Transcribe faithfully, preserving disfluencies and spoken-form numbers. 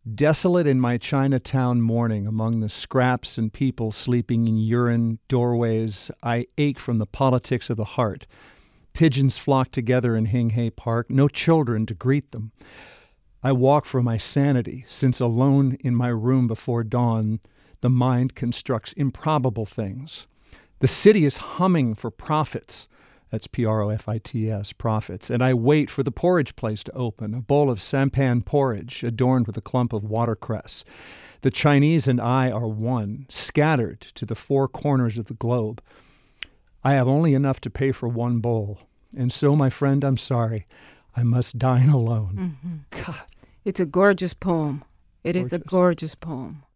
Desolate in my Chinatown morning, among the scraps and people sleeping in urine doorways, I ache from the politics of the heart. Pigeons flock together in Hing Hay Park, no children to greet them. I walk for my sanity, since alone in my room before dawn, the mind constructs improbable things. The city is humming for profits. That's P R O F I T S, profits. And I wait for the porridge place to open, a bowl of sampan porridge adorned with a clump of watercress. The Chinese and I are one, scattered to the four corners of the globe. I have only enough to pay for one bowl. And so, my friend, I'm sorry. I must dine alone. Mm-hmm. God. It's a gorgeous poem. It gorgeous. is a gorgeous poem.